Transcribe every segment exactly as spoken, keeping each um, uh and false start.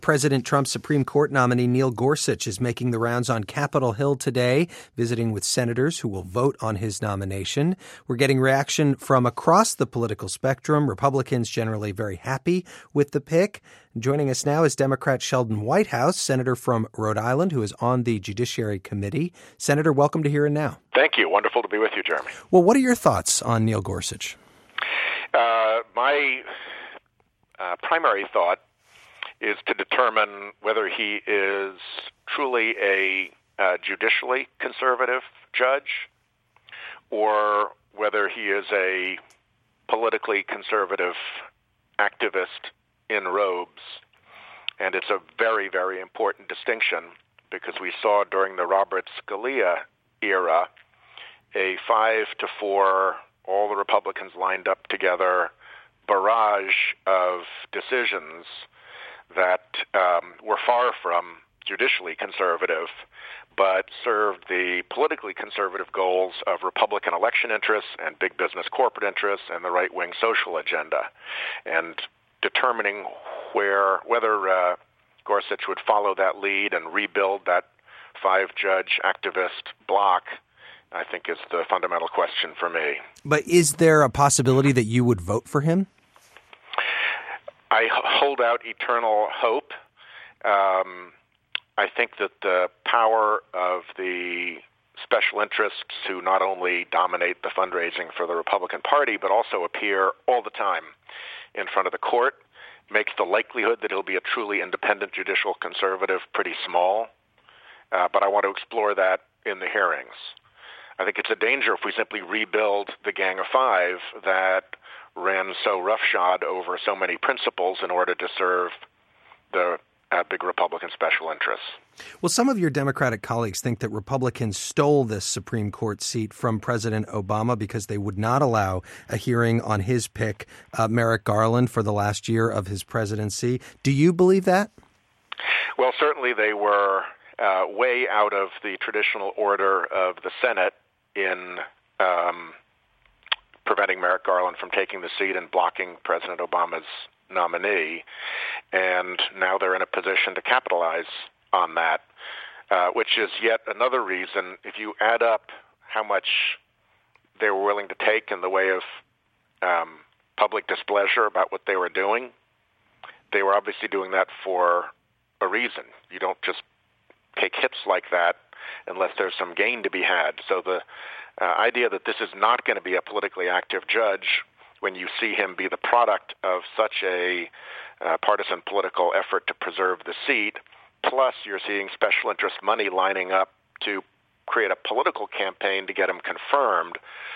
President Trump's Supreme Court nominee Neil Gorsuch is making the rounds on Capitol Hill today, visiting with senators who will vote on his nomination. We're getting reaction from across the political spectrum. Republicans generally very happy with the pick. Joining us now is Democrat Sheldon Whitehouse, senator from Rhode Island, who is on the Judiciary Committee. Senator, welcome to Here and Now. Thank you. Wonderful to be with you, Jeremy. Well, what are your thoughts on Neil Gorsuch? Uh, my uh, primary thought is to determine whether he is truly a uh, judicially conservative judge or whether he is a politically conservative activist in robes. And it's a very, very important distinction because we saw during the Robert Scalia era a five to four, all the Republicans lined up together, barrage of decisions that um, were far from judicially conservative, but served the politically conservative goals of Republican election interests and big business corporate interests and the right-wing social agenda. And determining where whether uh, Gorsuch would follow that lead and rebuild that five-judge activist bloc, I think, is the fundamental question for me. But is there a possibility that you would vote for him? I hold out eternal hope. Um, I think that the power of the special interests who not only dominate the fundraising for the Republican Party, but also appear all the time in front of the court, makes the likelihood that he'll be a truly independent judicial conservative pretty small. Uh, but I want to explore that in the hearings. I think it's a danger if we simply rebuild the Gang of Five that ran so roughshod over so many principles in order to serve the uh, big Republican special interests. Well, some of your Democratic colleagues think that Republicans stole this Supreme Court seat from President Obama because they would not allow a hearing on his pick, uh, Merrick Garland, for the last year of his presidency. Do you believe that? Well, certainly they were uh, way out of the traditional order of the Senate in um, preventing Merrick Garland from taking the seat and blocking President Obama's nominee. And now they're in a position to capitalize on that, uh, which is yet another reason, if you add up how much they were willing to take in the way of um, public displeasure about what they were doing, they were obviously doing that for a reason. You don't just take hits like that unless there's some gain to be had. So the uh, idea that this is not going to be a politically active judge when you see him be the product of such a uh, partisan political effort to preserve the seat, plus you're seeing special interest money lining up to create a political campaign to get him confirmed.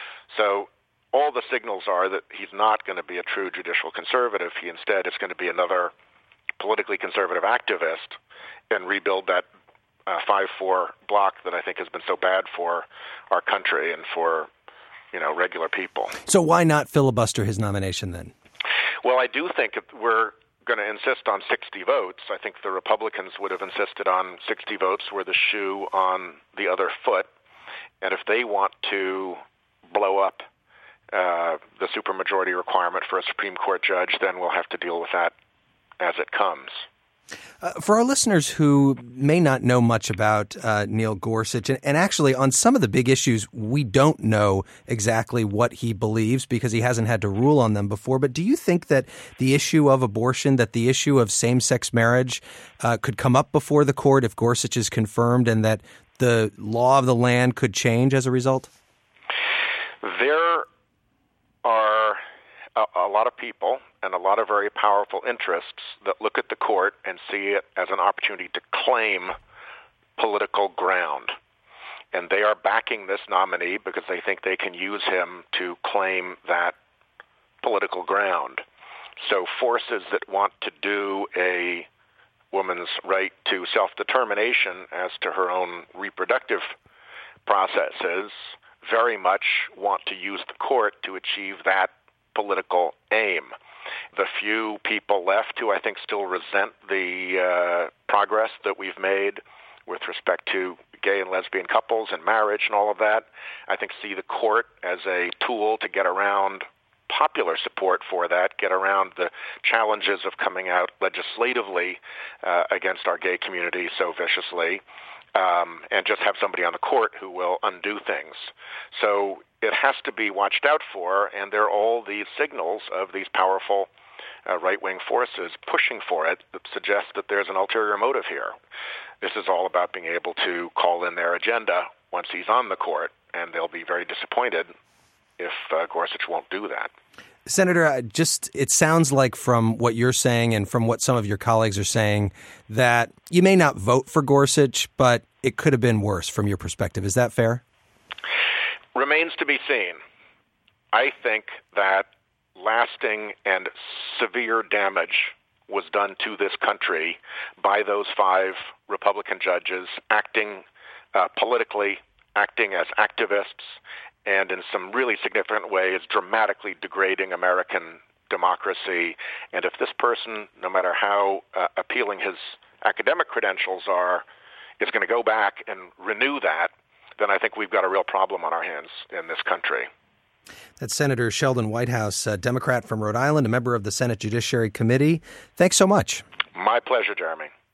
So all the signals are that he's not going to be a true judicial conservative. He instead is going to be another politically conservative activist and rebuild that uh, five four bloc that I think has been so bad for our country and for, you know, regular people. So why not filibuster his nomination then? Well, I do think if we're going to insist on sixty votes. I think the Republicans would have insisted on sixty votes were the shoe on the other foot. And if they want to blow up uh, the supermajority requirement for a Supreme Court judge, then we'll have to deal with that as it comes. Uh, for our listeners who may not know much about uh, Neil Gorsuch, and, and actually on some of the big issues, we don't know exactly what he believes because he hasn't had to rule on them before. But do you think that the issue of abortion, that the issue of same-sex marriage uh, could come up before the court if Gorsuch is confirmed and that the law of the land could change as a result? There are a, a lot of people and a lot of very powerful interests that look at the court and see it as an opportunity to claim political ground. And they are backing this nominee because they think they can use him to claim that political ground. So forces that want to do a woman's right to self-determination as to her own reproductive processes very much want to use the court to achieve that political aim. The few people left who I think still resent the uh, progress that we've made with respect to gay and lesbian couples and marriage and all of that, I think see the court as a tool to get around popular support for that, get around the challenges of coming out legislatively uh, against our gay community so viciously, um, and just have somebody on the court who will undo things. So it has to be watched out for, and there are all these signals of these powerful uh, right-wing forces pushing for it that suggest that there's an ulterior motive here. This is all about being able to call in their agenda once he's on the court, and they'll be very disappointed if uh, Gorsuch won't do that. Senator, just it sounds like from what you're saying and from what some of your colleagues are saying that you may not vote for Gorsuch, but it could have been worse from your perspective. Is that fair? Remains to be seen. I think that lasting and severe damage was done to this country by those five Republican judges acting uh, politically, acting as activists, and in some really significant ways dramatically degrading American democracy. And if this person, no matter how uh, appealing his academic credentials are, is going to go back and renew that, then I think we've got a real problem on our hands in this country. That's Senator Sheldon Whitehouse, a Democrat from Rhode Island, a member of the Senate Judiciary Committee. Thanks so much. My pleasure, Jeremy.